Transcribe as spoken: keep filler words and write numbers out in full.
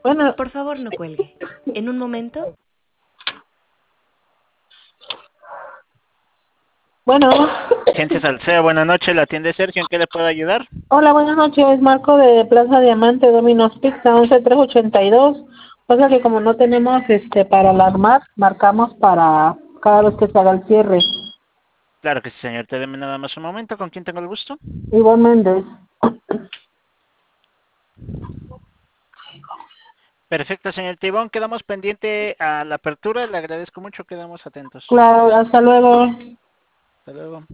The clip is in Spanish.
Bueno, Por favor, no cuelgue. En un momento. bueno. Gente Salcea, buenas noches, la atiende Sergio, ¿en qué le puedo ayudar? Hola, buenas noches. Marco de Plaza Diamante, Domino's Pizza, once tres ochenta y dos. Pasa que como no tenemos este para alarmar, marcamos para cada vez que se haga el cierre. Claro que sí, señor, te deme nada más un momento, ¿con quién tengo el gusto? Ivonne Méndez. Perfecto, señor Tibón, quedamos pendiente a la apertura, le agradezco mucho, quedamos atentos. Claro, hasta luego. Hasta luego.